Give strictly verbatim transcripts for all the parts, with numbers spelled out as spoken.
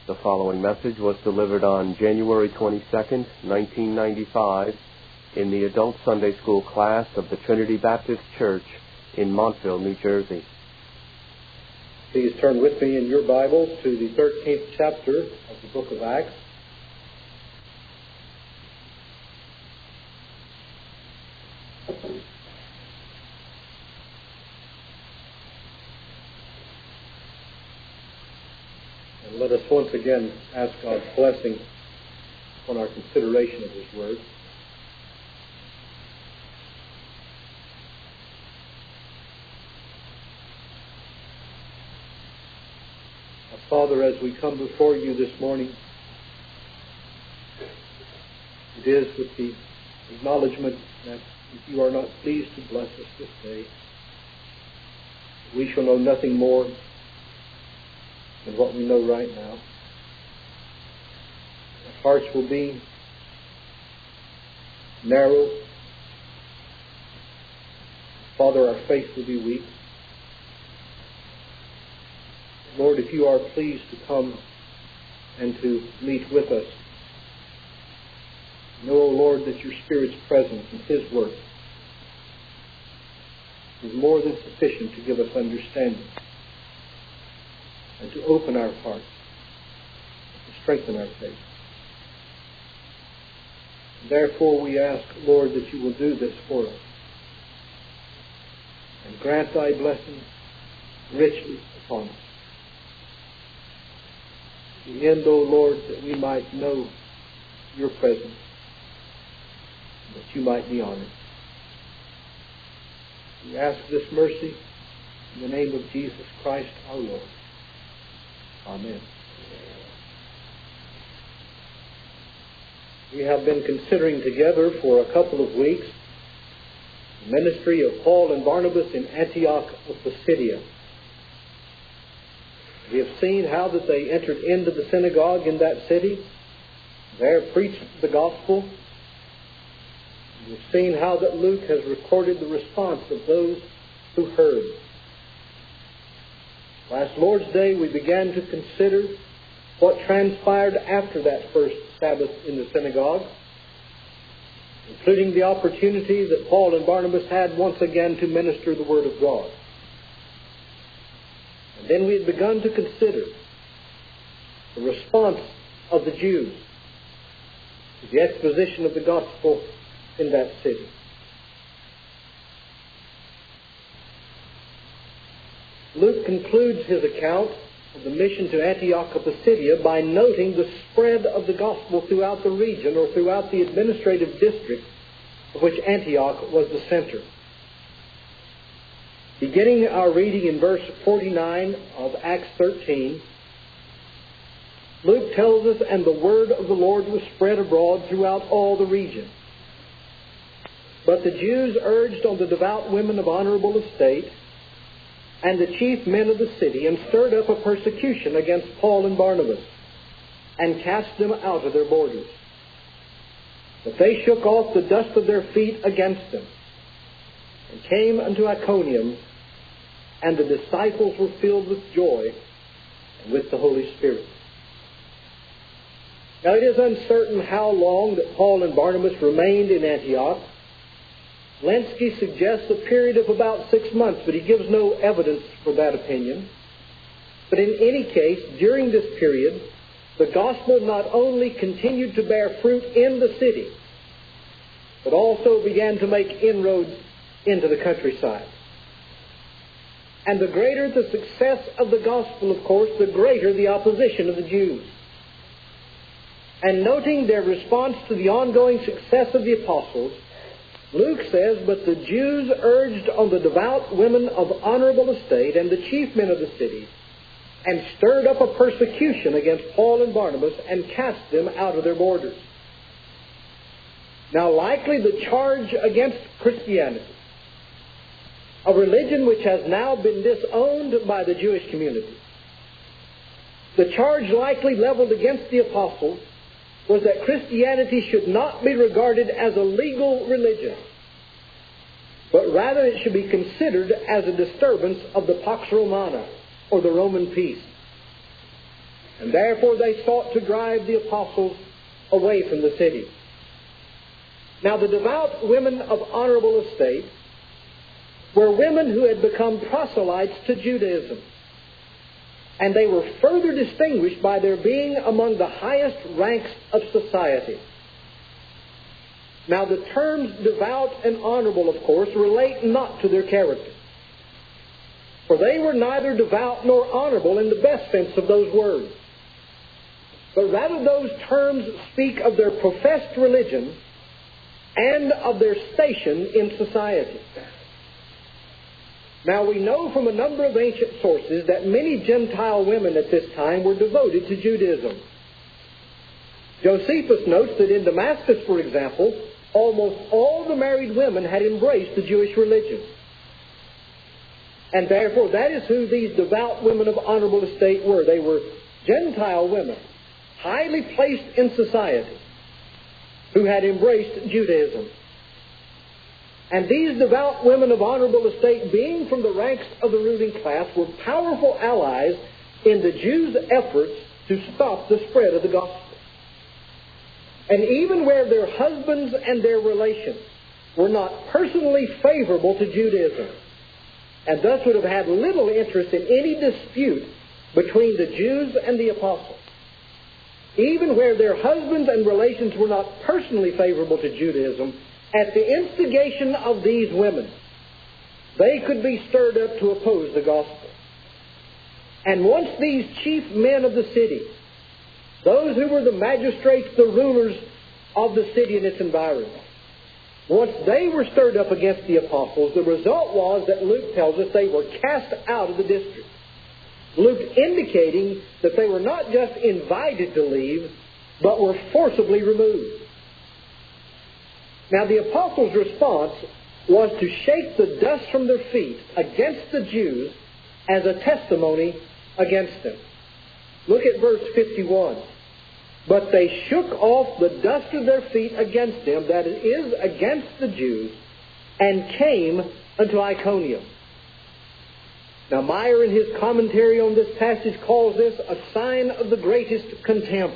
The following message was delivered on January twenty-second, nineteen ninety-five, in the Adult Sunday School class of the Trinity Baptist Church in Montville, New Jersey. Please turn with me in your Bibles to the thirteenth chapter of the book of Acts. And let us once again ask God's blessing on our consideration of His Word. Father, as we come before you this morning, it is with the acknowledgement that if you are not pleased to bless us this day, we shall know nothing more than what we know right now. Our hearts will be narrow. Father, our faith will be weak. Lord, if you are pleased to come and to meet with us, know, O Lord, that your Spirit's presence and His work is more than sufficient to give us understanding and to open our hearts and to strengthen our faith. Therefore, we ask, Lord, that you will do this for us and grant thy blessing richly upon us. The end, O Lord, that we might know your presence, that you might be honored. We ask this mercy in the name of Jesus Christ our Lord. Amen. We have been considering together for a couple of weeks the ministry of Paul and Barnabas in Antioch of Pisidia. We have seen how that they entered into the synagogue in that city, there preached the gospel. We have seen how that Luke has recorded the response of those who heard. Last Lord's Day we began to consider what transpired after that first Sabbath in the synagogue, including the opportunity that Paul and Barnabas had once again to minister the Word of God. And then we had begun to consider the response of the Jews to the exposition of the gospel in that city. Luke concludes his account of the mission to Antioch of Pisidia by noting the spread of the gospel throughout the region or throughout the administrative district of which Antioch was the center. Beginning our reading in verse forty-nine of Acts thirteen, Luke tells us, "And the word of the Lord was spread abroad throughout all the region. But the Jews urged on the devout women of honorable estate and the chief men of the city, and stirred up a persecution against Paul and Barnabas, and cast them out of their borders. But they shook off the dust of their feet against them, and came unto Iconium, and the disciples were filled with joy and with the Holy Spirit." Now it is uncertain how long that Paul and Barnabas remained in Antioch. Lenski suggests a period of about six months, but he gives no evidence for that opinion. But in any case, during this period, the gospel not only continued to bear fruit in the city, but also began to make inroads into the countryside. And the greater the success of the gospel, of course, the greater the opposition of the Jews. And noting their response to the ongoing success of the apostles, Luke says, "But the Jews urged on the devout women of honorable estate and the chief men of the city, and stirred up a persecution against Paul and Barnabas, and cast them out of their borders." Now likely the charge against Christianity, a religion which has now been disowned by the Jewish community, the charge likely leveled against the apostles was that Christianity should not be regarded as a legal religion, but rather it should be considered as a disturbance of the Pax Romana, or the Roman peace. And therefore they sought to drive the apostles away from the city. Now the devout women of honorable estate were women who had become proselytes to Judaism. And they were further distinguished by their being among the highest ranks of society. Now the terms devout and honorable, of course, relate not to their character. For they were neither devout nor honorable in the best sense of those words. But rather those terms speak of their professed religion and of their station in society. Now we know from a number of ancient sources that many Gentile women at this time were devoted to Judaism. Josephus notes that in Damascus, for example, almost all the married women had embraced the Jewish religion. And therefore that is who these devout women of honorable estate were. They were Gentile women, highly placed in society, who had embraced Judaism. And these devout women of honorable estate, being from the ranks of the ruling class, were powerful allies in the Jews' efforts to stop the spread of the gospel. And even where their husbands and their relations were not personally favorable to Judaism, and thus would have had little interest in any dispute between the Jews and the apostles, even where their husbands and relations were not personally favorable to Judaism, at the instigation of these women, they could be stirred up to oppose the gospel. And once these chief men of the city, those who were the magistrates, the rulers of the city and its environs, once they were stirred up against the apostles, the result was that Luke tells us they were cast out of the district. Luke indicating that they were not just invited to leave, but were forcibly removed. Now the apostles' response was to shake the dust from their feet against the Jews as a testimony against them. Look at verse fifty-one. But they shook off the dust of their feet against them, that is, against the Jews, and came unto Iconium. Now Meyer, in his commentary on this passage, calls this a sign of the greatest contempt.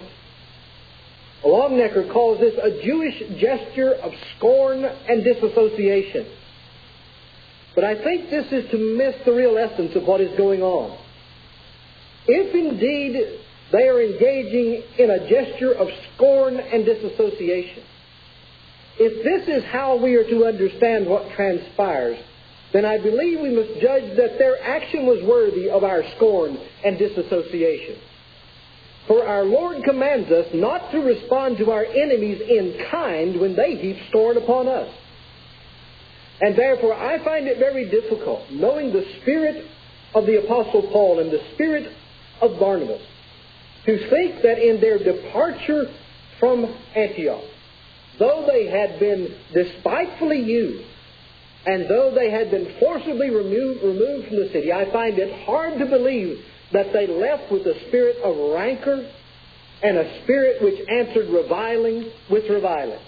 Longnecker calls this a Jewish gesture of scorn and disassociation. But I think this is to miss the real essence of what is going on. If indeed they are engaging in a gesture of scorn and disassociation, if this is how we are to understand what transpires, then I believe we must judge that their action was worthy of our scorn and disassociation. For our Lord commands us not to respond to our enemies in kind when they heap scorn upon us. And therefore I find it very difficult, knowing the spirit of the Apostle Paul and the spirit of Barnabas, to think that in their departure from Antioch, though they had been despitefully used, and though they had been forcibly removed, removed from the city, I find it hard to believe that they left with a spirit of rancor and a spirit which answered reviling with reviling.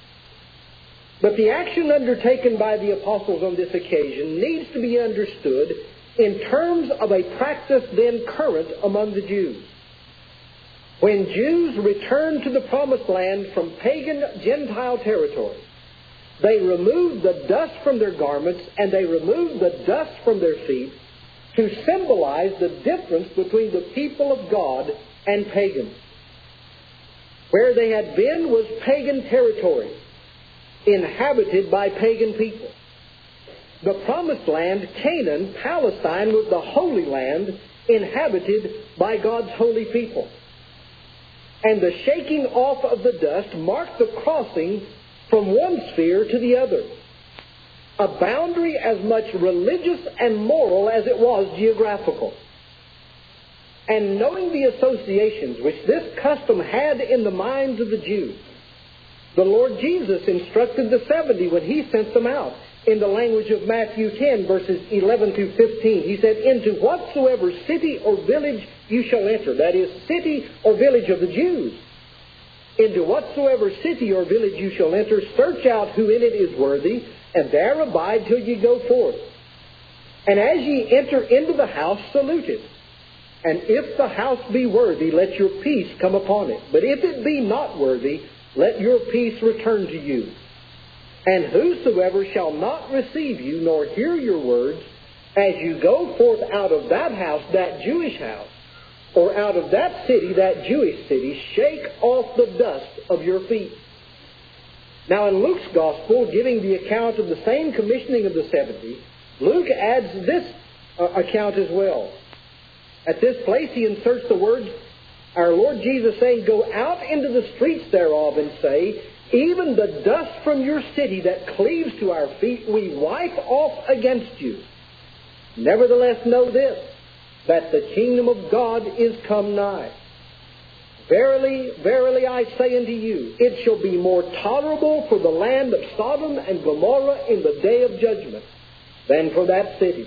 But the action undertaken by the apostles on this occasion needs to be understood in terms of a practice then current among the Jews. When Jews returned to the promised land from pagan Gentile territory, they removed the dust from their garments and they removed the dust from their feet to symbolize the difference between the people of God and pagans. Where they had been was pagan territory, inhabited by pagan people. The promised land, Canaan, Palestine, was the Holy Land, inhabited by God's holy people. And the shaking off of the dust marked the crossing from one sphere to the other, a boundary as much religious and moral as it was geographical. And knowing the associations which this custom had in the minds of the Jews, the Lord Jesus instructed the seventy when He sent them out. In the language of Matthew ten, verses eleven through fifteen, He said, "Into whatsoever city or village you shall enter," that is, city or village of the Jews, "into whatsoever city or village you shall enter, search out who in it is worthy, and there abide till ye go forth. And as ye enter into the house, salute it. And if the house be worthy, let your peace come upon it. But if it be not worthy, let your peace return to you. And whosoever shall not receive you, nor hear your words, as you go forth out of that house, that Jewish house, or out of that city, that Jewish city, shake off the dust of your feet. Now in Luke's Gospel, giving the account of the same commissioning of the seventy, Luke adds this uh, account as well. At this place he inserts the words, our Lord Jesus saying, go out into the streets thereof and say, even the dust from your city that cleaves to our feet we wipe off against you. Nevertheless know this, that the kingdom of God is come nigh. Verily, verily I say unto you, it shall be more tolerable for the land of Sodom and Gomorrah in the day of judgment than for that city.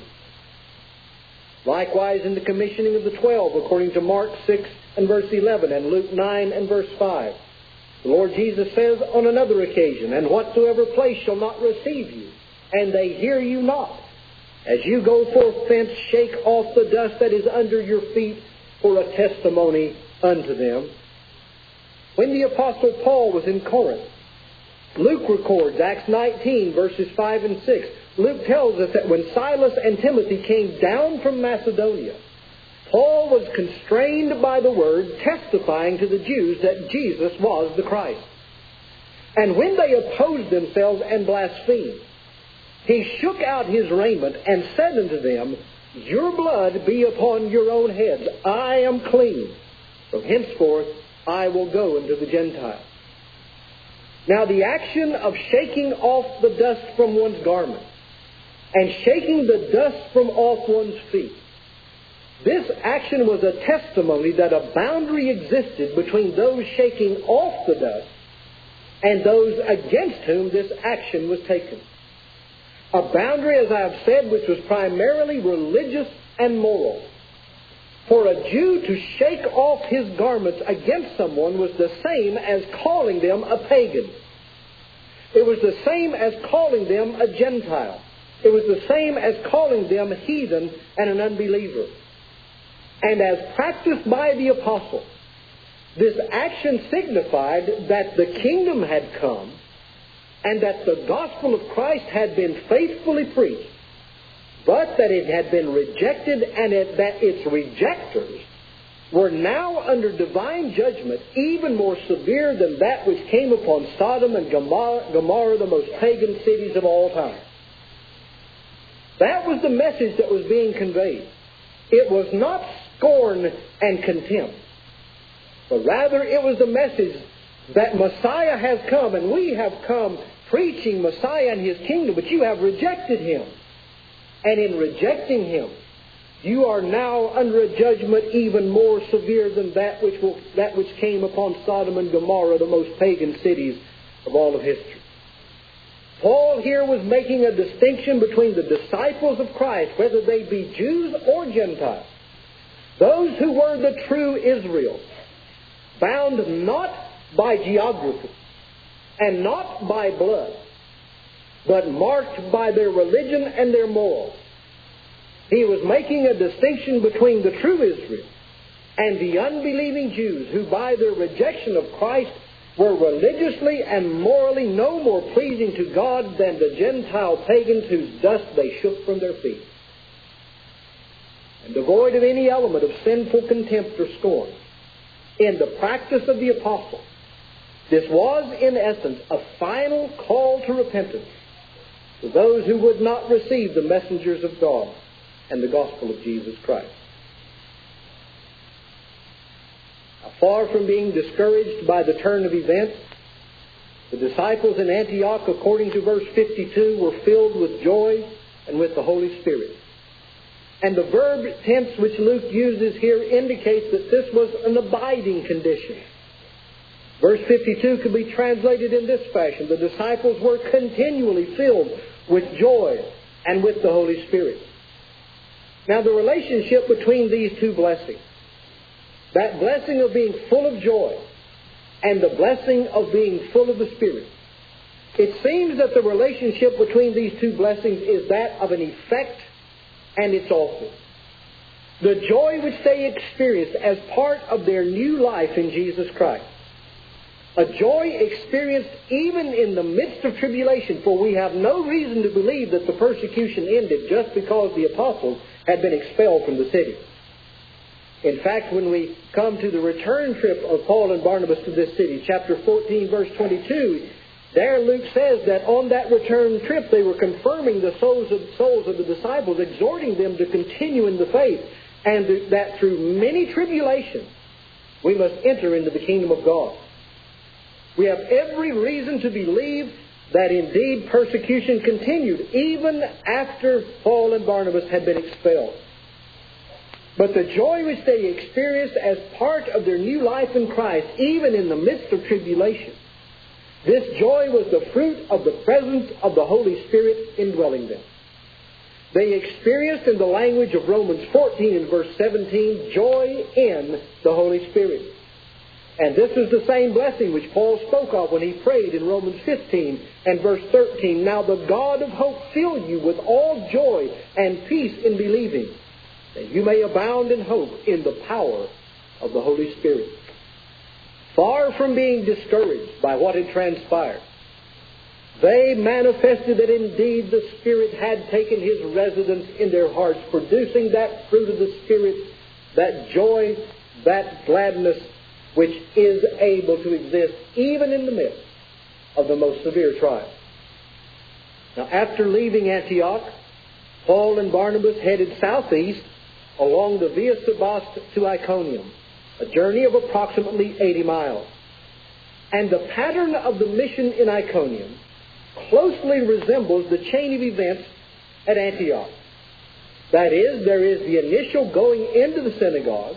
Likewise in the commissioning of the twelve, according to Mark six and verse eleven and Luke nine and verse five. The Lord Jesus says on another occasion, and whatsoever place shall not receive you, and they hear you not. As you go forth thence, shake off the dust that is under your feet for a testimony unto them. When the Apostle Paul was in Corinth, Luke records, Acts nineteen, verses five and six. Luke tells us that when Silas and Timothy came down from Macedonia, Paul was constrained by the word, testifying to the Jews that Jesus was the Christ. And when they opposed themselves and blasphemed, he shook out his raiment and said unto them, your blood be upon your own heads. I am clean. From henceforth I will go into the Gentiles. Now the action of shaking off the dust from one's garment and shaking the dust from off one's feet, this action was a testimony that a boundary existed between those shaking off the dust and those against whom this action was taken. A boundary, as I have said, which was primarily religious and moral. For a Jew to shake off his garments against someone was the same as calling them a pagan. It was the same as calling them a Gentile. It was the same as calling them heathen and an unbeliever. And as practiced by the apostle, this action signified that the kingdom had come and that the gospel of Christ had been faithfully preached, but that it had been rejected and it, that its rejectors were now under divine judgment even more severe than that which came upon Sodom and Gomorrah, Gomorrah, the most pagan cities of all time. That was the message that was being conveyed. It was not scorn and contempt, but rather it was the message that Messiah has come, and we have come preaching Messiah and His kingdom, but you have rejected Him. And in rejecting Him, you are now under a judgment even more severe than that which will, that which came upon Sodom and Gomorrah, the most pagan cities of all of history. Paul here was making a distinction between the disciples of Christ, whether they be Jews or Gentiles, those who were the true Israel, bound not by geography and not by blood, but marked by their religion and their morals. He was making a distinction between the true Israel and the unbelieving Jews who by their rejection of Christ were religiously and morally no more pleasing to God than the Gentile pagans whose dust they shook from their feet. And devoid of any element of sinful contempt or scorn, in the practice of the apostle, this was in essence a final call to repentance to those who would not receive the messengers of God and the gospel of Jesus Christ. Now, far from being discouraged by the turn of events, the disciples in Antioch, according to verse fifty-two, were filled with joy and with the Holy Spirit. And the verb tense which Luke uses here indicates that this was an abiding condition. Verse fifty-two could be translated in this fashion: the disciples were continually filled with joy and with the Holy Spirit. Now, the relationship between these two blessings, that blessing of being full of joy and the blessing of being full of the Spirit, it seems that the relationship between these two blessings is that of an effect and its author. The joy which they experienced as part of their new life in Jesus Christ. A joy experienced even in the midst of tribulation, for we have no reason to believe that the persecution ended just because the apostles had been expelled from the city. In fact, when we come to the return trip of Paul and Barnabas to this city, chapter fourteen, verse twenty-two, there Luke says that on that return trip they were confirming the souls of, souls of the disciples, exhorting them to continue in the faith, and that through many tribulations we must enter into the kingdom of God. We have every reason to believe that indeed persecution continued even after Paul and Barnabas had been expelled. But the joy which they experienced as part of their new life in Christ, even in the midst of tribulation, this joy was the fruit of the presence of the Holy Spirit indwelling them. They experienced, in the language of Romans fourteen and verse seventeen, joy in the Holy Spirit. And this is the same blessing which Paul spoke of when he prayed in Romans fifteen and verse thirteen. Now the God of hope fill you with all joy and peace in believing, that you may abound in hope in the power of the Holy Spirit. Far from being discouraged by what had transpired, they manifested that indeed the Spirit had taken His residence in their hearts, producing that fruit of the Spirit, that joy, that gladness, which is able to exist even in the midst of the most severe trial. Now, after leaving Antioch, Paul and Barnabas headed southeast along the Via Sebaste to Iconium, a journey of approximately eighty miles. And the pattern of the mission in Iconium closely resembles the chain of events at Antioch. That is, there is the initial going into the synagogue.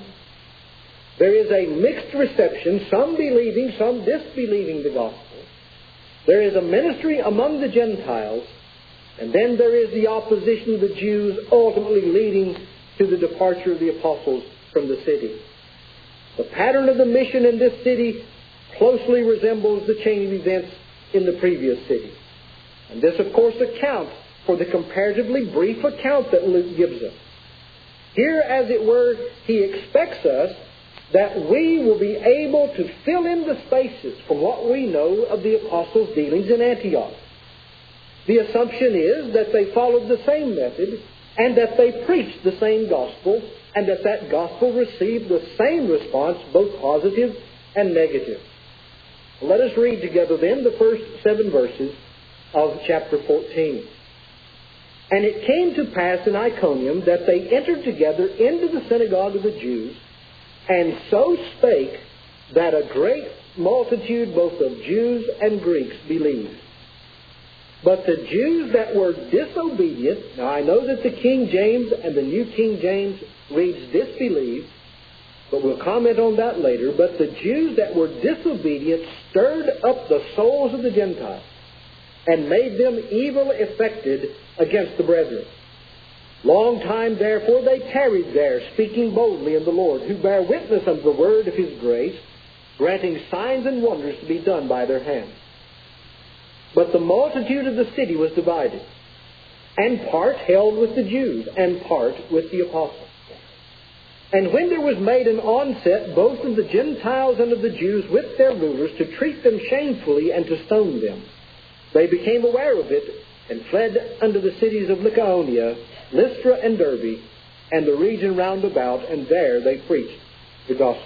There is a mixed reception, some believing, some disbelieving the gospel. There is a ministry among the Gentiles, and then there is the opposition of the Jews, ultimately leading to the departure of the apostles from the city. The pattern of the mission in this city closely resembles the chain of events in the previous city. And this, of course, accounts for the comparatively brief account that Luke gives us. Here, as it were, he expects us that we will be able to fill in the spaces from what we know of the apostles' dealings in Antioch. The assumption is that they followed the same method and that they preached the same gospel and that that gospel received the same response, both positive and negative. Let us read together then the first seven verses of chapter fourteen. And it came to pass in Iconium that they entered together into the synagogue of the Jews, and so spake that a great multitude both of Jews and Greeks believed. But the Jews that were disobedient, now I know that the King James and the New King James reads disbelieved, but we'll comment on that later. But the Jews that were disobedient stirred up the souls of the Gentiles and made them evil affected against the brethren. Long time therefore they tarried there, speaking boldly in the Lord, who bare witness unto the word of His grace, granting signs and wonders to be done by their hands. But the multitude of the city was divided, and part held with the Jews, and part with the apostles. And when there was made an onset both of the Gentiles and of the Jews with their rulers to treat them shamefully and to stone them, they became aware of it, and fled unto the cities of Lycaonia, Lystra and Derbe, and the region round about, and there they preached the gospel.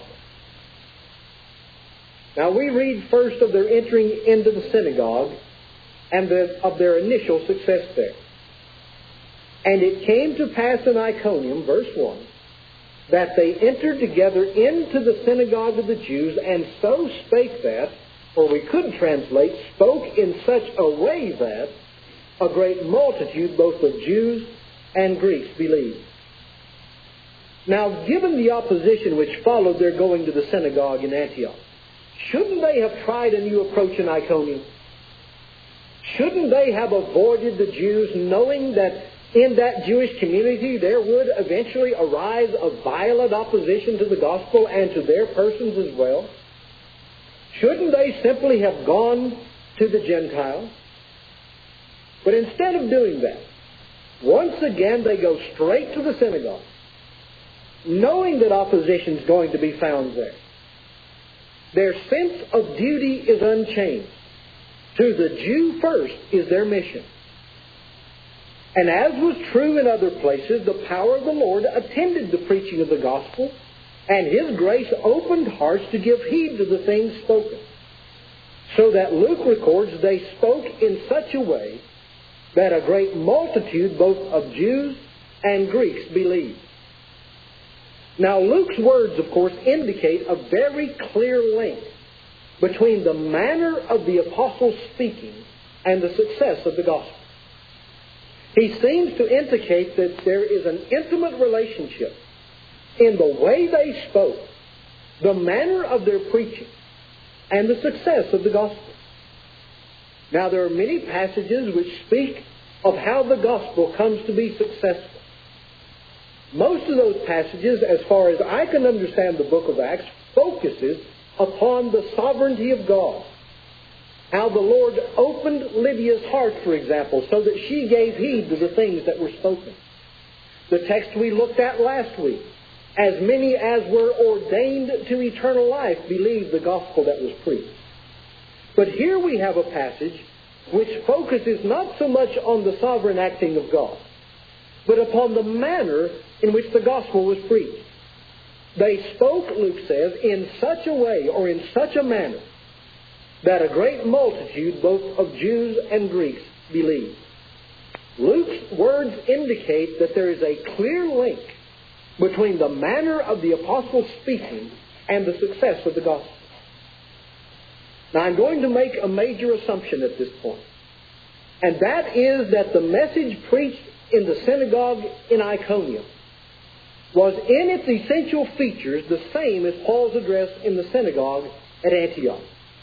Now we read first of their entering into the synagogue and the, of their initial success there. And it came to pass in Iconium, verse one, that they entered together into the synagogue of the Jews, and so spake that, or we could translate, spoke in such a way that a great multitude both of Jews and Greeks believed. Now, given the opposition which followed their going to the synagogue in Antioch, shouldn't they have tried a new approach in Iconium? Shouldn't they have avoided the Jews, knowing that in that Jewish community there would eventually arise a violent opposition to the gospel and to their persons as well? Shouldn't they simply have gone to the Gentiles? But instead of doing that, once again they go straight to the synagogue. knowing that opposition is going to be found there. Their sense of duty is unchanged. To the Jew first is their mission. And as was true in other places, the power of the Lord attended the preaching of the gospel, and His grace opened hearts to give heed to the things spoken. So that Luke records they spoke in such a way that a great multitude both of Jews and Greeks believed. Now Luke's words, of course, indicate a very clear link between the manner of the apostles speaking and the success of the gospel. He seems to indicate that there is an intimate relationship in the way they spoke, the manner of their preaching, and the success of the gospel. Now, there are many passages which speak of how the gospel comes to be successful. Most of those passages, as far as I can understand the book of Acts, focuses upon the sovereignty of God. How the Lord opened Lydia's heart, for example, so that she gave heed to the things that were spoken. The text we looked at last week, as many as were ordained to eternal life believed the gospel that was preached. But here we have a passage which focuses not so much on the sovereign acting of God, but upon the manner in which the gospel was preached. They spoke, Luke says, in such a way or in such a manner that a great multitude, both of Jews and Greeks, believed. Luke's words indicate that there is a clear link between the manner of the apostles speaking and the success of the gospel. Now, I'm going to make a major assumption at this point, and that is that the message preached in the synagogue in Iconium was in its essential features the same as Paul's address in the synagogue at Antioch.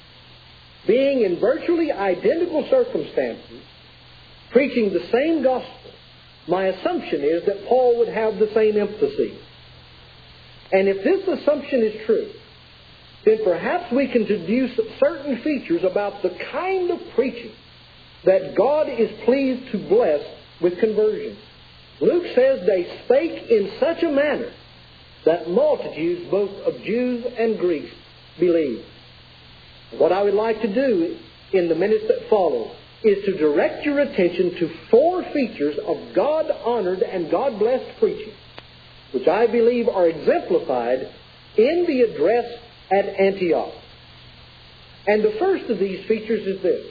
Being in virtually identical circumstances, preaching the same gospel, my assumption is that Paul would have the same emphasis. And if this assumption is true, then perhaps we can deduce certain features about the kind of preaching that God is pleased to bless with conversion. Luke says they spake in such a manner that multitudes both of Jews and Greeks believed. What I would like to do in the minutes that follow is to direct your attention to four features of God-honored and God-blessed preaching, which I believe are exemplified in the address at Antioch. And the first of these features is this: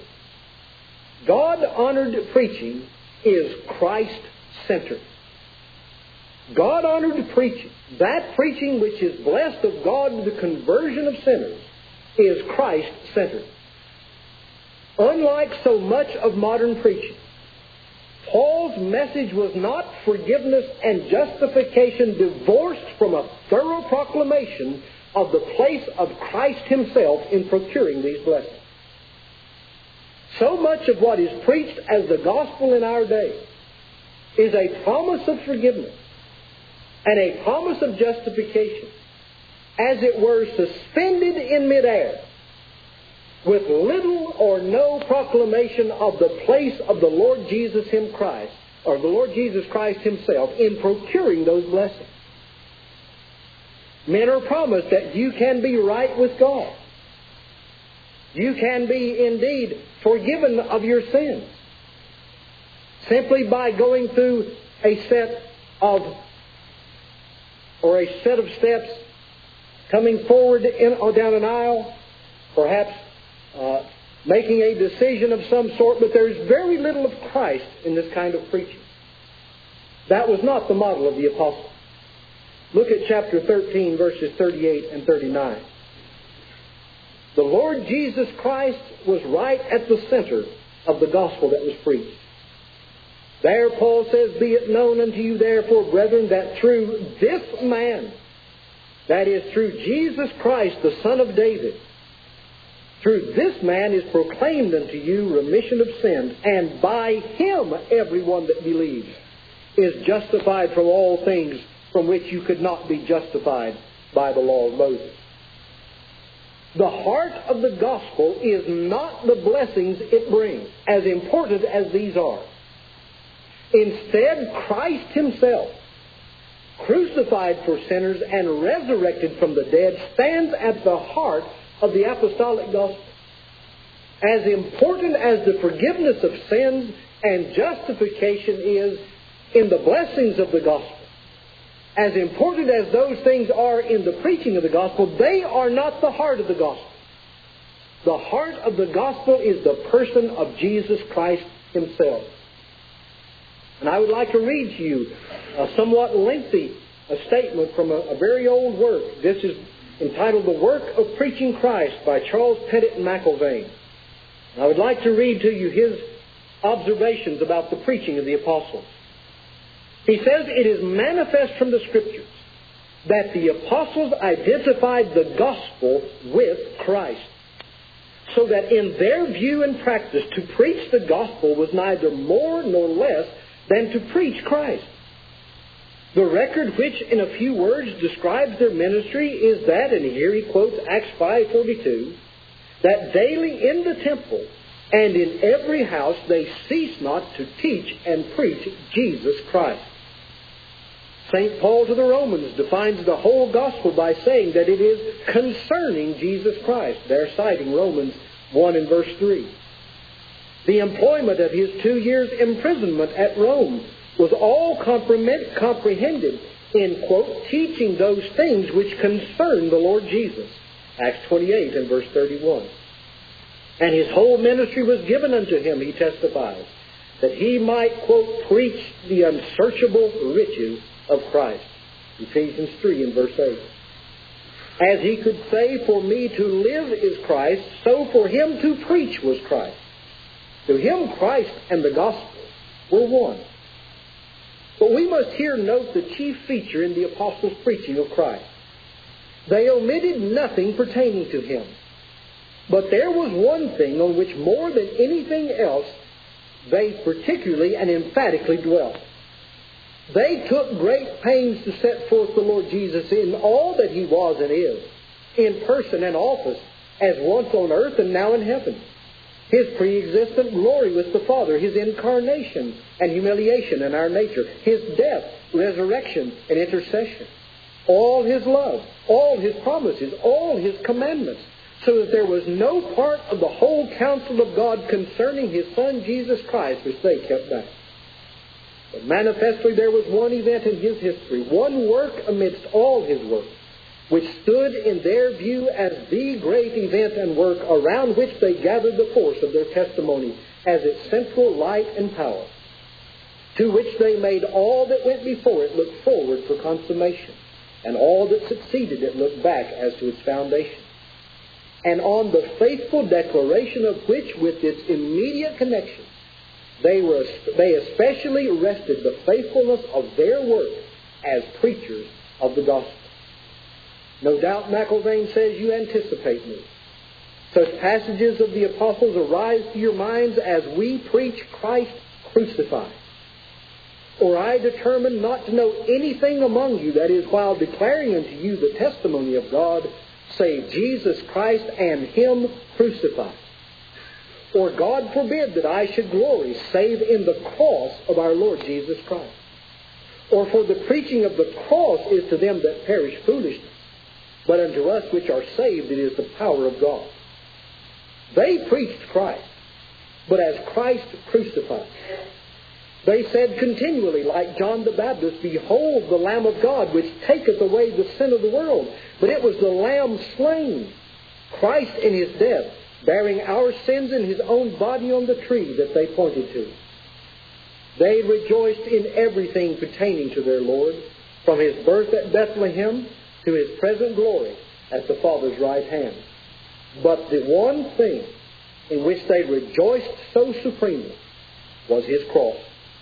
God-honored preaching is Christ-centered. God-honored preaching, that preaching which is blessed of God to the conversion of sinners, is Christ-centered. Unlike so much of modern preaching, Paul's message was not forgiveness and justification divorced from a thorough proclamation of the place of Christ Himself in procuring these blessings. So much of what is preached as the gospel in our day is a promise of forgiveness and a promise of justification, as it were suspended in midair, with little or no proclamation of the place of the Lord Jesus Him Christ, or the Lord Jesus Christ Himself, in procuring those blessings. Men are promised that you can be right with God. You can be indeed forgiven of your sins simply by going through a set of, or a set of steps, coming forward in or down an aisle, perhaps uh, making a decision of some sort, but there's very little of Christ in this kind of preaching. That was not the model of the apostle. Look at chapter thirteen, verses thirty-eight and thirty-nine. The Lord Jesus Christ was right at the center of the gospel that was preached. There, Paul says, "Be it known unto you, therefore, brethren, that through this man," that is, through Jesus Christ, the Son of David, "through this man is proclaimed unto you remission of sins, and by Him everyone that believes is justified from all things from which you could not be justified by the law of Moses." The heart of the gospel is not the blessings it brings, as important as these are. Instead, Christ Himself, crucified for sinners and resurrected from the dead, stands at the heart of the apostolic gospel. As important as the forgiveness of sins and justification is in the blessings of the gospel, as important as those things are in the preaching of the gospel, they are not the heart of the gospel. The heart of the gospel is the person of Jesus Christ Himself. And I would like to read to you a somewhat lengthy a statement from a, a very old work. This is entitled The Work of Preaching Christ by Charles Pettit McIlvaine. I would like to read to you his observations about the preaching of the apostles. He says, "It is manifest from the Scriptures that the apostles identified the gospel with Christ, so that in their view and practice to preach the gospel was neither more nor less than to preach Christ. The record which in a few words describes their ministry is that," and here he quotes Acts five forty-two, "that daily in the temple and in every house they cease not to teach and preach Jesus Christ." Saint Paul to the Romans defines the whole gospel by saying that it is concerning Jesus Christ, there citing Romans one and verse three. The employment of his two years' imprisonment at Rome was all comprehended in, quote, teaching those things which concern the Lord Jesus, Acts twenty-eight and verse thirty-one. And his whole ministry was given unto him, he testifies, that he might, quote, preach the unsearchable riches of Christ, Ephesians three and verse eight. As he could say, "For me to live is Christ," so for him to preach was Christ. To him Christ and the gospel were one. But we must here note the chief feature in the apostles' preaching of Christ. They omitted nothing pertaining to him. But there was one thing on which more than anything else they particularly and emphatically dwelt. They took great pains to set forth the Lord Jesus in all that He was and is, in person and office, as once on earth and now in heaven. His pre-existent glory with the Father, His incarnation and humiliation in our nature, His death, resurrection, and intercession, all His love, all His promises, all His commandments, so that there was no part of the whole counsel of God concerning His Son Jesus Christ which they kept back. But manifestly there was one event in His history, one work amidst all His work, which stood in their view as the great event and work around which they gathered the force of their testimony as its central light and power, to which they made all that went before it look forward for consummation, and all that succeeded it look back as to its foundation, and on the faithful declaration of which, with its immediate connection, they were they especially rested the faithfulness of their work as preachers of the gospel. No doubt McIlvaine says you anticipate me. Such passages of the apostles arise to your minds as we preach Christ crucified. Or I determine not to know anything among you, that is, while declaring unto you the testimony of God, save Jesus Christ and Him crucified. Or God forbid that I should glory save in the cross of our Lord Jesus Christ. Or for the preaching of the cross is to them that perish foolishness, but unto us which are saved it is the power of God. They preached Christ, but as Christ crucified. They said continually, like John the Baptist, "Behold the Lamb of God, which taketh away the sin of the world." But it was the Lamb slain, Christ in His death, bearing our sins in His own body on the tree, that they pointed to. They rejoiced in everything pertaining to their Lord, from His birth at Bethlehem to His present glory at the Father's right hand. But the one thing in which they rejoiced so supremely was His cross.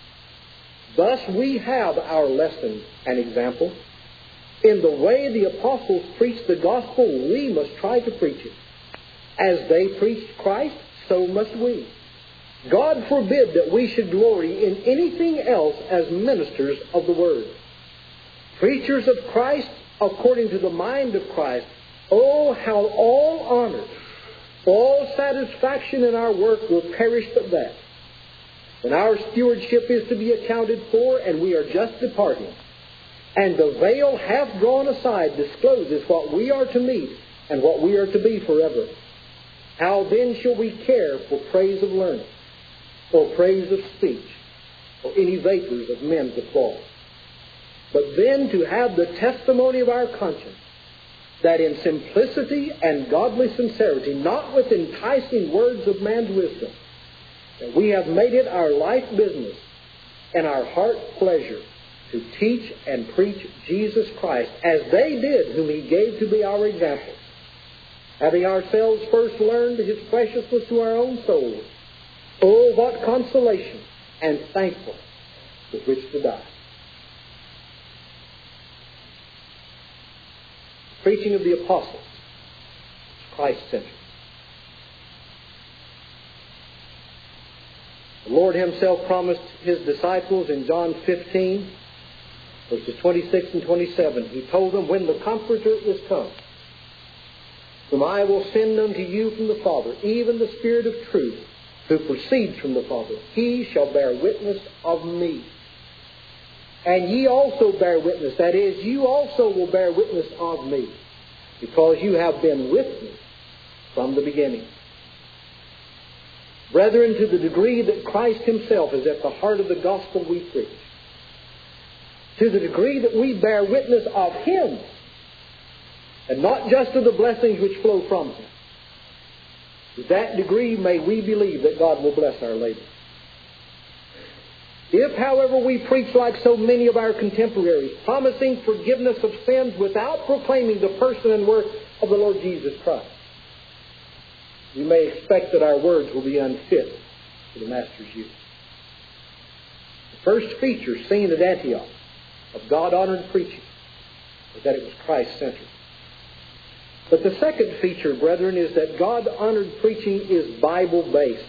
Thus we have our lesson and example. In the way the apostles preached the gospel, we must try to preach it. As they preached Christ, so must we. God forbid that we should glory in anything else as ministers of the Word. Preachers of Christ according to the mind of Christ, oh, how all honor, all satisfaction in our work will perish but that. When our stewardship is to be accounted for and we are just departing, and the veil half drawn aside discloses what we are to meet and what we are to be forever. How then shall we care for praise of learning, or praise of speech, or any vapors of men's applause? But then to have the testimony of our conscience, that in simplicity and godly sincerity, not with enticing words of man's wisdom, that we have made it our life business and our heart pleasure to teach and preach Jesus Christ, as they did whom He gave to be our example, having ourselves first learned His preciousness to our own souls. Oh, what consolation and thankfulness with which to die. The preaching of the apostles is Christ-centered. The Lord Himself promised His disciples in John fifteen, verses twenty-six and twenty-seven, He told them, when the Comforter is come, whom I will send unto you from the Father, even the Spirit of truth, who proceeds from the Father, He shall bear witness of me. And ye also bear witness, that is, you also will bear witness of me, because you have been with me from the beginning. Brethren, to the degree that Christ Himself is at the heart of the gospel we preach, to the degree that we bear witness of Him, and not just of the blessings which flow from Him, to that degree may we believe that God will bless our labor. If, however, we preach like so many of our contemporaries, promising forgiveness of sins without proclaiming the person and work of the Lord Jesus Christ, we may expect that our words will be unfit for the Master's use. The first feature seen at Antioch of God-honored preaching was that it was Christ-centered. But the second feature, brethren, is that God-honored preaching is Bible-based.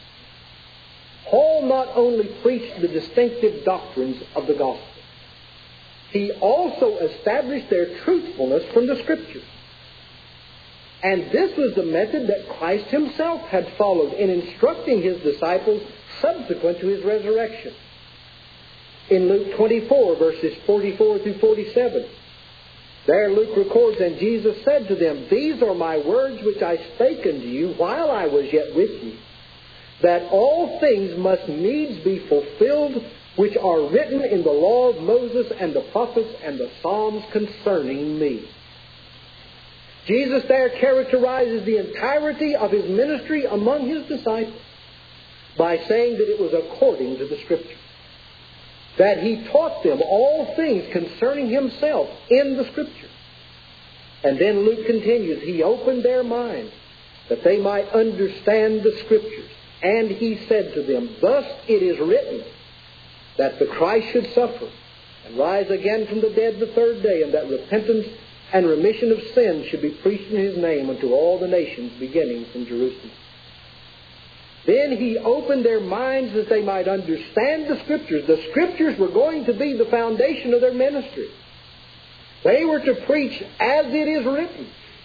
Paul not only preached the distinctive doctrines of the gospel, he also established their truthfulness from the Scriptures. And this was the method that Christ Himself had followed in instructing His disciples subsequent to His resurrection. In Luke twenty-four, verses forty-four through forty-seven, there Luke records, and Jesus said to them, These are my words which I spake unto you while I was yet with you, that all things must needs be fulfilled which are written in the law of Moses and the prophets and the Psalms concerning me. Jesus there characterizes the entirety of His ministry among His disciples by saying that it was according to the Scripture, that He taught them all things concerning Himself in the Scripture. And then Luke continues, He opened their minds that they might understand the Scriptures. And He said to them, Thus it is written, that the Christ should suffer and rise again from the dead the third day, and that repentance and remission of sins should be preached in His name unto all the nations, beginning from Jerusalem. Then He opened their minds that they might understand the Scriptures. The Scriptures were going to be the foundation of their ministry. They were to preach as it is written.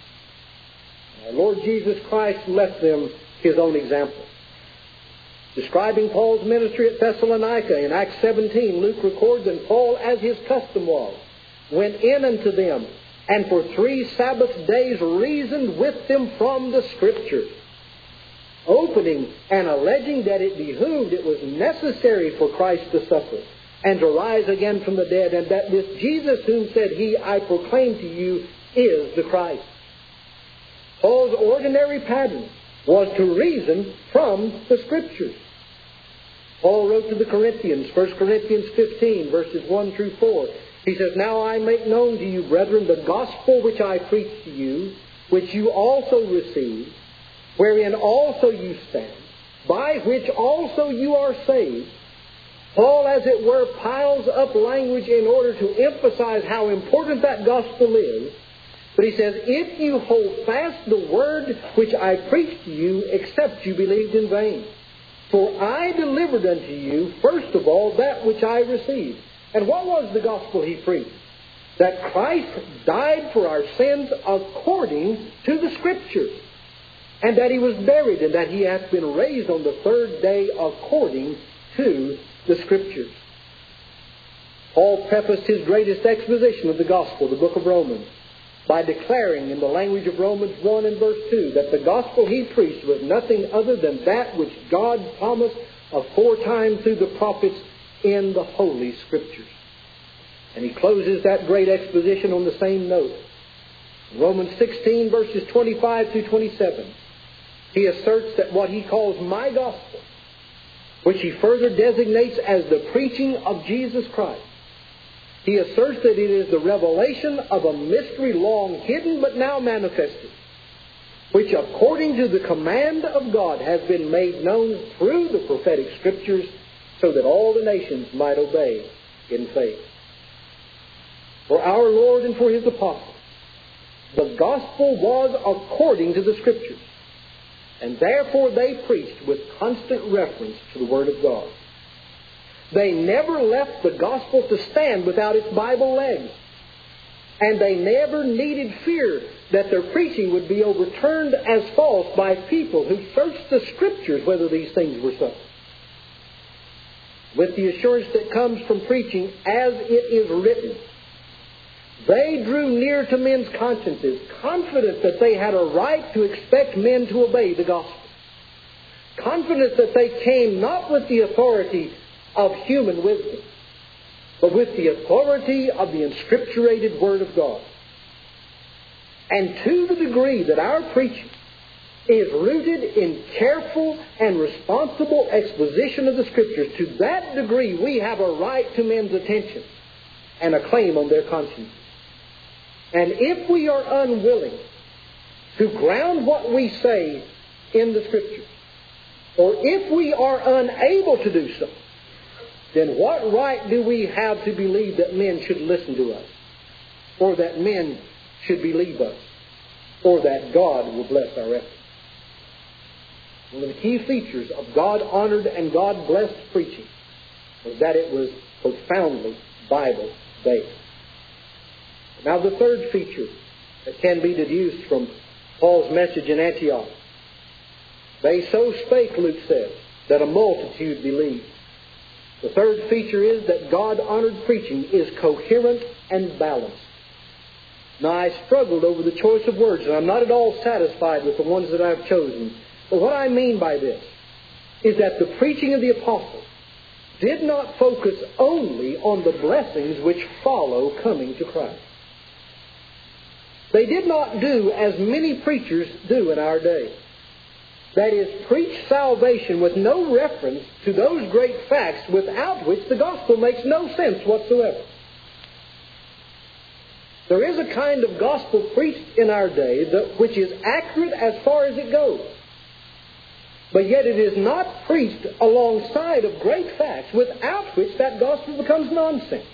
Our Lord Jesus Christ left them His own example. Describing Paul's ministry at Thessalonica in Acts seventeen, Luke records, and Paul, as his custom was, went in unto them, and for three Sabbath days reasoned with them from the Scriptures, opening and alleging that it behooved, it was necessary for Christ to suffer and to rise again from the dead, and that this Jesus whom said He, I proclaim to you, is the Christ. Paul's ordinary pattern was to reason from the Scriptures. Paul wrote to the Corinthians, First Corinthians fifteen, verses one through four. He says, Now I make known to you, brethren, the gospel which I preached to you, which you also received, wherein also you stand, by which also you are saved. Paul, as it were, piles up language in order to emphasize how important that gospel is. But he says, If you hold fast the word which I preached to you, except you believed in vain. For I delivered unto you, first of all, that which I received. And what was the gospel he preached? That Christ died for our sins according to the Scriptures, and that He was buried, and that He hath been raised on the third day according to the Scriptures. Paul prefaced his greatest exposition of the gospel, the book of Romans, by declaring in the language of Romans one and verse two that the gospel he preached was nothing other than that which God promised aforetime through the prophets in the Holy Scriptures. And he closes that great exposition on the same note. In Romans sixteen, verses twenty-five through twenty-seven, he asserts that what he calls my gospel, which he further designates as the preaching of Jesus Christ, he asserts that it is the revelation of a mystery long hidden but now manifested, which according to the command of God has been made known through the prophetic Scriptures, so that all the nations might obey in faith. For our Lord and for His apostles, the gospel was according to the Scriptures, and therefore they preached with constant reference to the Word of God. They never left the gospel to stand without its Bible legs. And they never needed fear that their preaching would be overturned as false by people who searched the Scriptures whether these things were so. With the assurance that comes from preaching as it is written, they drew near to men's consciences, confident that they had a right to expect men to obey the gospel. Confident that they came not with the authority of human wisdom, but with the authority of the inscripturated Word of God. And to the degree that our preaching is rooted in careful and responsible exposition of the Scriptures, to that degree we have a right to men's attention and a claim on their conscience. And if we are unwilling to ground what we say in the Scriptures, or if we are unable to do so, then what right do we have to believe that men should listen to us, or that men should believe us, or that God will bless our efforts? One of the key features of God-honored and God-blessed preaching was that it was profoundly Bible-based. Now the third feature that can be deduced from Paul's message in Antioch: they so spake, Luke says, that a multitude believed. The third feature is that God-honored preaching is coherent and balanced. Now, I struggled over the choice of words, and I'm not at all satisfied with the ones that I've chosen. But what I mean by this is that the preaching of the apostles did not focus only on the blessings which follow coming to Christ. They did not do as many preachers do in our day. That is, preach salvation with no reference to those great facts without which the gospel makes no sense whatsoever. There is a kind of gospel preached in our day that, which is accurate as far as it goes. But yet it is not preached alongside of great facts without which that gospel becomes nonsense.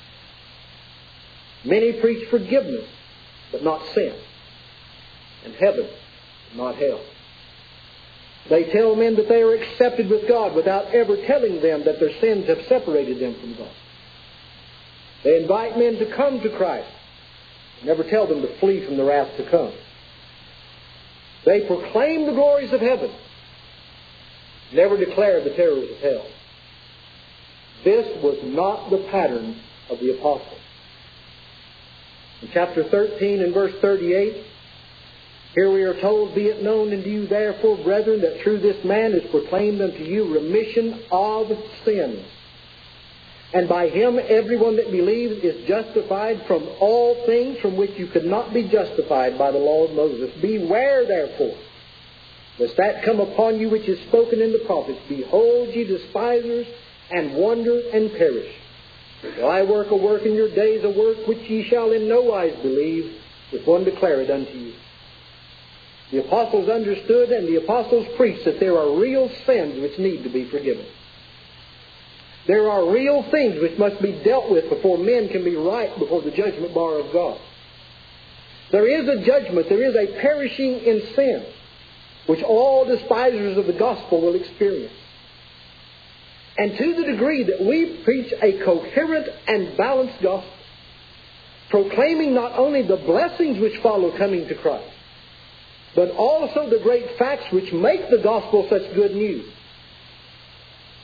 Many preach forgiveness, but not sin, and heaven, not hell. They tell men that they are accepted with God without ever telling them that their sins have separated them from God. They invite men to come to Christ, never tell them to flee from the wrath to come. They proclaim the glories of heaven, never declare the terrors of hell. This was not the pattern of the apostles. In chapter thirteen and verse thirty-eight, here we are told, "Be it known unto you therefore, brethren, that through this man is proclaimed unto you remission of sins. And by him everyone that believes is justified from all things from which you could not be justified by the law of Moses. Beware therefore, lest that come upon you which is spoken in the prophets. Behold, ye despisers, and wonder and perish. While I work a work in your days, a work which ye shall in no wise believe, if one declare it unto you." The apostles understood and the apostles preached that there are real sins which need to be forgiven. There are real things which must be dealt with before men can be right before the judgment bar of God. There is a judgment, there is a perishing in sin, which all despisers of the gospel will experience. And to the degree that we preach a coherent and balanced gospel, proclaiming not only the blessings which follow coming to Christ, but also the great facts which make the gospel such good news,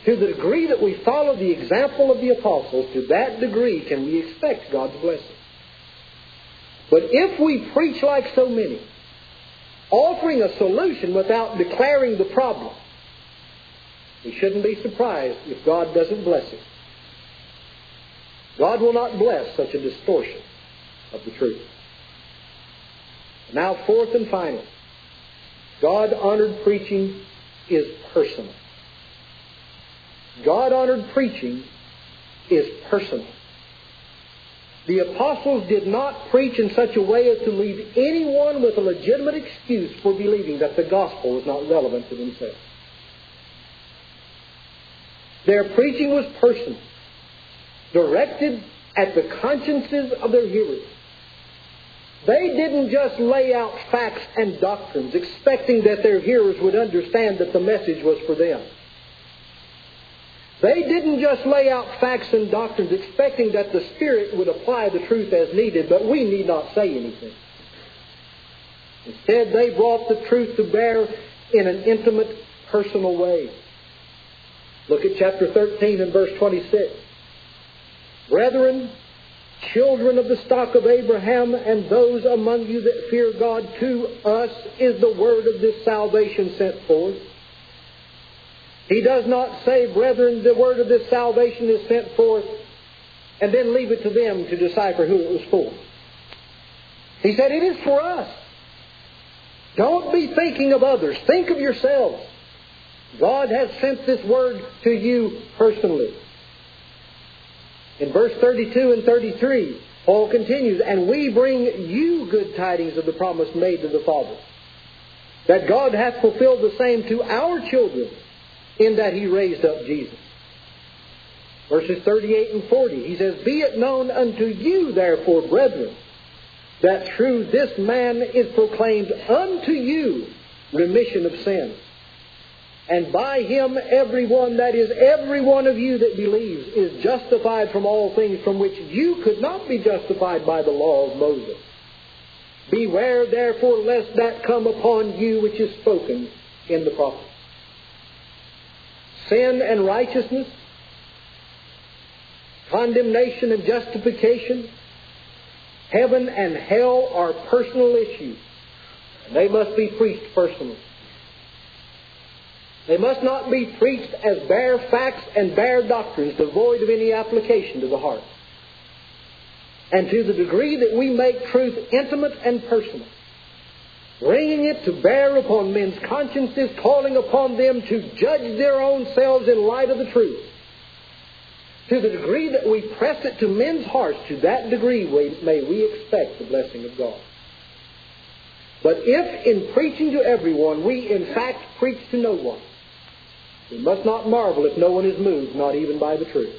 To the degree that we follow the example of the apostles, to that degree can we expect God's blessing. But if we preach like so many, offering a solution without declaring the problem, we shouldn't be surprised if God doesn't bless it. God will not bless such a distortion of the truth. Now, fourth and final, God-honored preaching is personal. God-honored preaching is personal. The apostles did not preach in such a way as to leave anyone with a legitimate excuse for believing that the gospel was not relevant to themselves. Their preaching was personal, directed at the consciences of their hearers. They didn't just lay out facts and doctrines expecting that their hearers would understand that the message was for them. They didn't just lay out facts and doctrines expecting that the Spirit would apply the truth as needed, but we need not say anything. Instead, they brought the truth to bear in an intimate, personal way. Look at chapter thirteen and verse twenty-six. Brethren, children of the stock of Abraham, and those among you that fear God, to us is the word of this salvation sent forth. He does not say, brethren, the word of this salvation is sent forth, and then leave it to them to decipher who it was for. He said, it is for us. Don't be thinking of others. Think of yourselves. God has sent this word to you personally. In verse thirty-two and thirty-three, Paul continues, and we bring you good tidings of the promise made to the fathers, that God hath fulfilled the same to our children, in that He raised up Jesus. Verses thirty-eight and forty, he says, be it known unto you, therefore, brethren, that through this man is proclaimed unto you remission of sins. And by him every one, that is, every one of you that believes, is justified from all things from which you could not be justified by the law of Moses. Beware, therefore, lest that come upon you which is spoken in the prophets. Sin and righteousness, condemnation and justification, heaven and hell are personal issues. And they must be preached personally. They must not be preached as bare facts and bare doctrines devoid of any application to the heart. And to the degree that we make truth intimate and personal, bringing it to bear upon men's consciences, calling upon them to judge their own selves in light of the truth, to the degree that we press it to men's hearts, to that degree we, may we expect the blessing of God. But if in preaching to everyone we in fact preach to no one, we must not marvel if no one is moved, not even by the truth.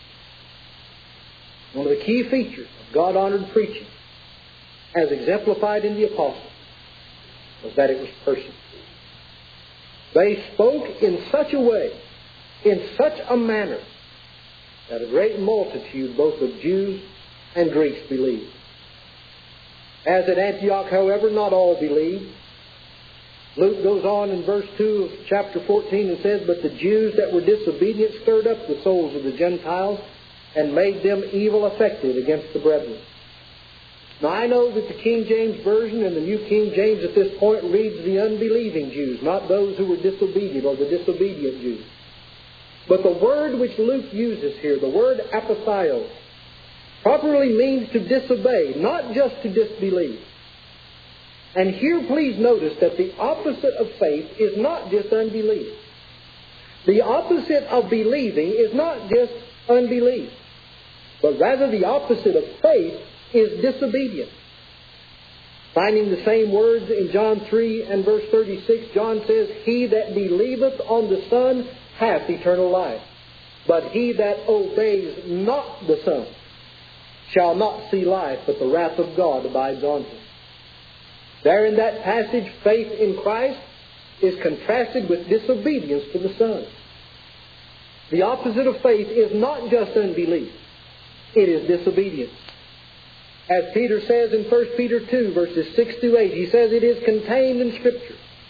One of the key features of God-honored preaching, as exemplified in the apostles, was that it was personal. They spoke in such a way, in such a manner, that a great multitude both of Jews and Greeks believed. As at Antioch, however, not all believed. Luke goes on in verse two of chapter fourteen and says, but the Jews that were disobedient stirred up the souls of the Gentiles and made them evil affected against the brethren. Now I know that the King James Version and the New King James at this point reads the unbelieving Jews, not those who were disobedient or the disobedient Jews. But the word which Luke uses here, the word apathio, properly means to disobey, not just to disbelieve. And here please notice that the opposite of faith is not just unbelief. The opposite of believing is not just unbelief, but rather the opposite of faith is disobedience. Finding the same words in John three and verse thirty-six, John says, he that believeth on the Son hath eternal life, but he that obeys not the Son shall not see life, but the wrath of God abides on him. There in that passage, faith in Christ is contrasted with disobedience to the Son. The opposite of faith is not just unbelief. It is disobedience. As Peter says in First Peter two, verses six through eight, he says it is contained in Scripture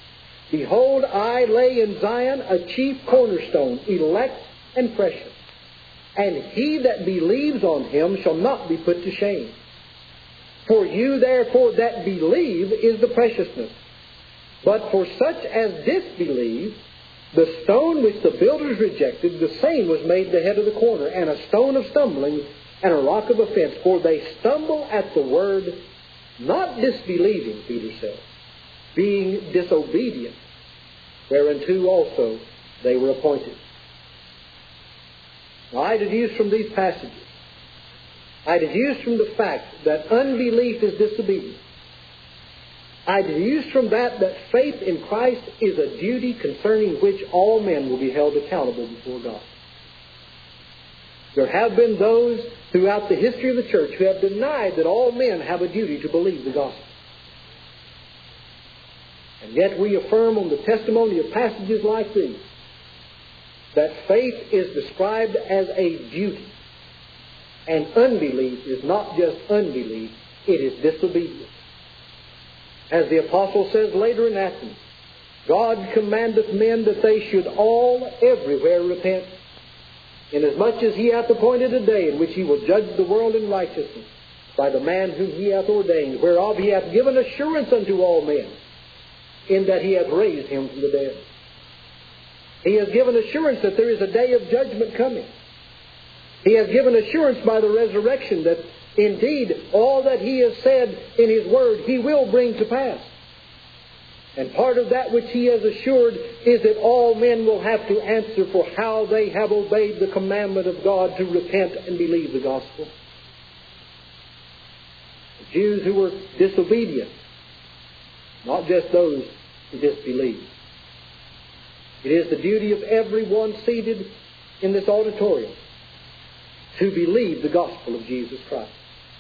Behold, I lay in Zion a chief cornerstone, elect and precious. And he that believes on him shall not be put to shame. For you therefore that believe is the preciousness. But for such as disbelieve, the stone which the builders rejected, the same was made the head of the corner, and a stone of stumbling, and a rock of offense. For they stumble at the word, not disbelieving, Peter says, being disobedient, whereunto also they were appointed. Now, I deduce from these passages, I deduce from the fact that unbelief is disobedience. I deduce from that that faith in Christ is a duty concerning which all men will be held accountable before God. There have been those throughout the history of the church who have denied that all men have a duty to believe the gospel. And yet we affirm on the testimony of passages like these that faith is described as a duty. And unbelief is not just unbelief, it is disobedience. As the apostle says later in Athens, God commandeth men that they should all everywhere repent, inasmuch as he hath appointed a day in which he will judge the world in righteousness by the man whom he hath ordained, whereof he hath given assurance unto all men, in that he hath raised him from the dead. He has given assurance that there is a day of judgment coming. He has given assurance by the resurrection that indeed all that he has said in his word he will bring to pass. And part of that which he has assured is that all men will have to answer for how they have obeyed the commandment of God to repent and believe the gospel. The Jews who were disobedient, not just those who disbelieved. It is the duty of everyone seated in this auditorium to believe the gospel of Jesus Christ.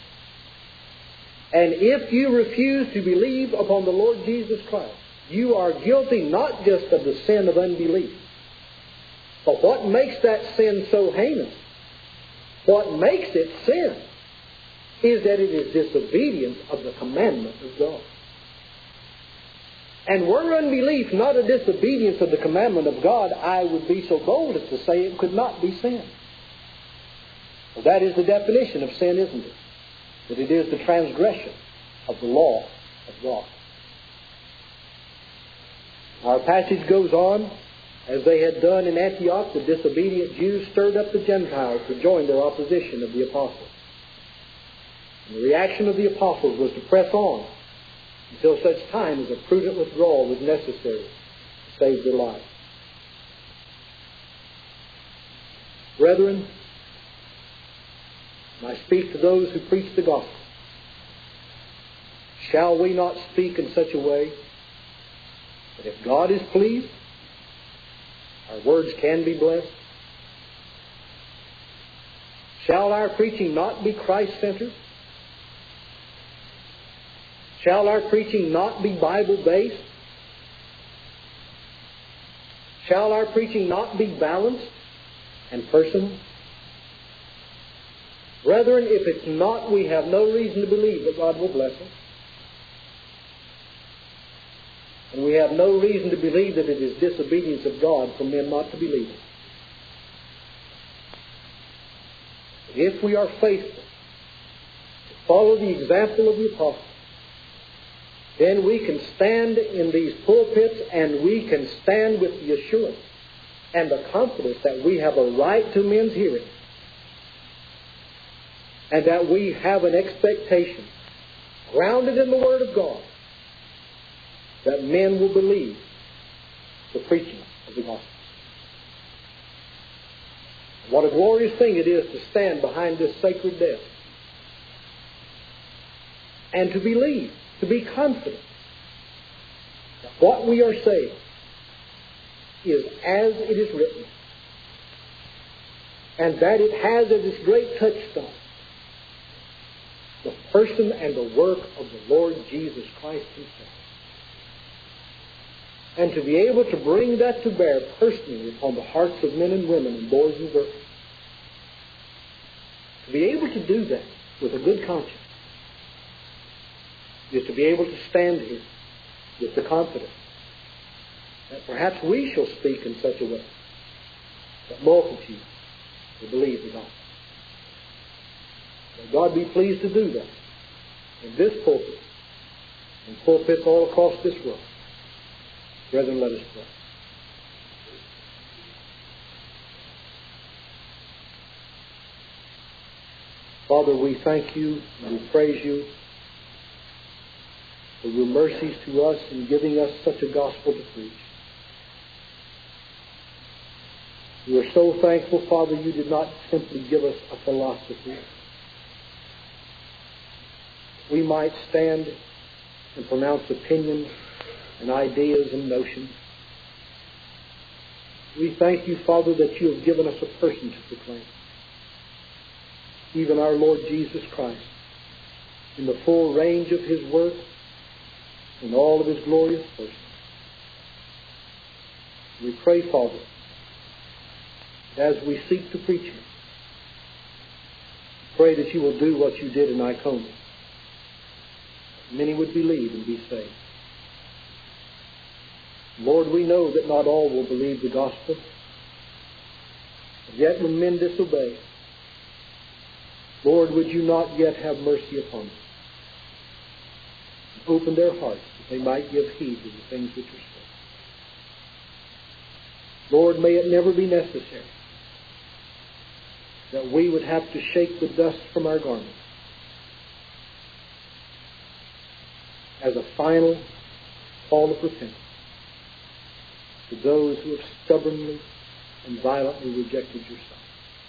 And if you refuse to believe upon the Lord Jesus Christ, you are guilty not just of the sin of unbelief, but what makes that sin so heinous, what makes it sin, is that it is disobedience of the commandment of God. And were unbelief not a disobedience of the commandment of God, I would be so bold as to say it could not be sin. Well, that is the definition of sin, isn't it? That it is the transgression of the law of God. Our passage goes on, as they had done in Antioch, the disobedient Jews stirred up the Gentiles to join their opposition of the apostles. And the reaction of the apostles was to press on until such time as a prudent withdrawal was necessary to save their lives. Brethren, I speak to those who preach the gospel. Shall we not speak in such a way that if God is pleased, our words can be blessed? Shall our preaching not be Christ-centered? Shall our preaching not be Bible-based? Shall our preaching not be balanced and personal? Brethren, if it's not, we have no reason to believe that God will bless us. And we have no reason to believe that it is disobedience of God for men not to believe it. If we are faithful to follow the example of the apostles, then we can stand in these pulpits and we can stand with the assurance and the confidence that we have a right to men's hearing, and that we have an expectation grounded in the Word of God that men will believe the preaching of the gospel. What a glorious thing it is to stand behind this sacred desk and to believe, to be confident that what we are saying is as it is written, and that it has as its great touchstone the person and the work of the Lord Jesus Christ Himself. And to be able to bring that to bear personally upon the hearts of men and women and boys and girls. To be able to do that with a good conscience is to be able to stand here with the confidence that perhaps we shall speak in such a way that multitudes will believe the gospel. May God be pleased to do that in this pulpit and pulpits all across this world. Brethren, let us pray. Father, we thank you and we praise you for your mercies to us in giving us such a gospel to preach. We are so thankful, Father, you did not simply give us a philosophy. We might stand and pronounce opinions and ideas and notions. We thank you, Father, that you have given us a person to proclaim. Even our Lord Jesus Christ, in the full range of his work, in all of his glorious person. We pray, Father, that as we seek to preach him, pray that you will do what you did in Iconium. Many would believe and be saved. Lord, we know that not all will believe the gospel. Yet when men disobey, Lord, would you not yet have mercy upon them? And open their hearts that they might give heed to the things which are spoken. Lord, may it never be necessary that we would have to shake the dust from our garments as a final call of repentance to those who have stubbornly and violently rejected your Son.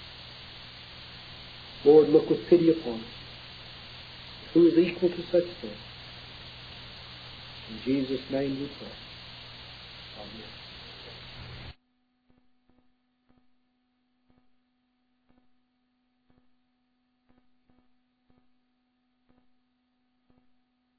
Lord, look with pity upon us. Who is equal to such things? In Jesus' name we pray. Amen.